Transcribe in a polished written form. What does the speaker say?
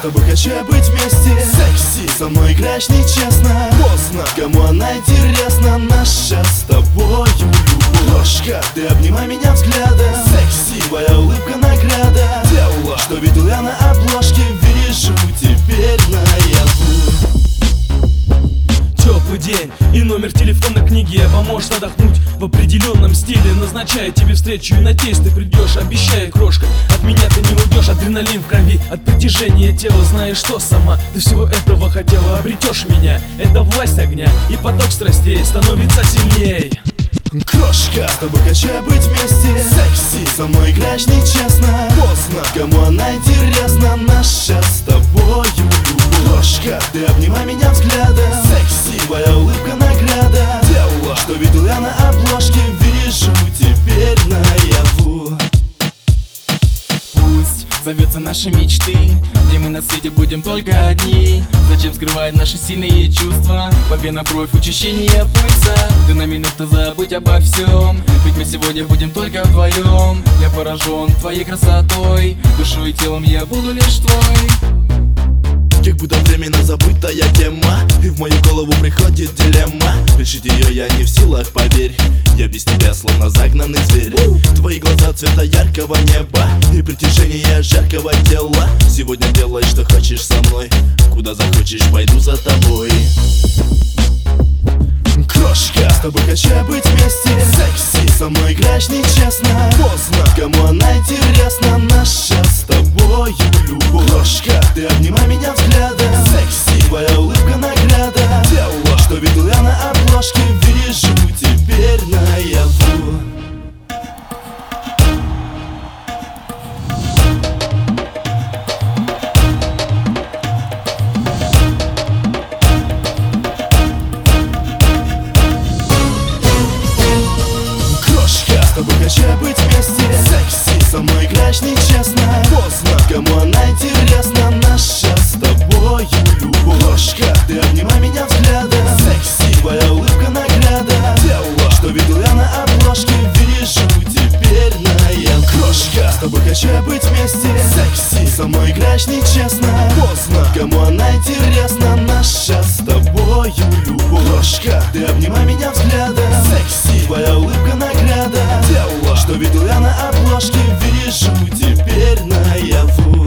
тобой хочу я быть вместе. Секси, со мной играешь нечестно. Поздно, кому она интересна? Наша с тобою любовь. Ложка, ты обнимай меня взглядом. Секси, твоя улыбка награда. Дело, что видел я на обложке, вижу теперь наяву. Теплый день и номер телефона книги поможет отдохнуть в определенном стиле. Назначаю тебе встречу и надеюсь ты придешь. Обещаю, крошка, от меня ты не уйдешь. Адреналин в крови от притяжения тела. Знаешь, что сама ты всего этого хотела. Обретешь меня, это власть огня, и поток страстей становится сильней. Крошка, с тобой хочу я быть вместе. Секси, со мной играешь нечестно. Поздно, кому она интересна? Наша с тобою любовь. Ложка, ты обнимай меня взглядом. Секси, твоя улыбка награда. Дело, что видел я на обложке, вижу теперь наяву. Пусть зовется наши мечты, где мы на свете будем только одни. Зачем скрывать наши сильные чувства? По венам кровь, учащение пульса. Ты на минуту забудь обо всем, ведь мы сегодня будем только вдвоем. Я поражен твоей красотой, душой и телом я буду лишь твой. Как будто временно забытая тема, и в мою голову приходит дилемма. Решить ее я не в силах, поверь. Я без тебя словно загнанный зверь. Твои глаза цвета яркого неба и притяжение жаркого тела. Сегодня делай, что хочешь со мной. Куда захочешь, пойду за тобой. Крошка, с тобой хочу я быть вместе. Секси, со мной играешь нечестно. Поздно, кому она интересна? Наша с тобою любовь. Ложка, ты обнимай меня взглядом. Секси, твоя улыбка награда. Дело, что видел я на обложке, вижу теперь наяву. С тобой хочу я быть вместе. Секси, со мной играешь нечестно. Поздно, кому она интересна? Наша с тобою любовь. Ложка, ты обнимай меня взглядом. Секси, твоя улыбка награда. Дело, что видел я на обложке, вижу теперь наяву. Крошка, с тобой хочу я быть вместе. Секси, со мной играешь нечестно. Поздно, кому она интересна? Наша с тобою любовь. Ложка, ты обнимай меня взглядом. Секси, твоя улыбка награда. Дело, что видел я на обложке, вижу теперь наяву.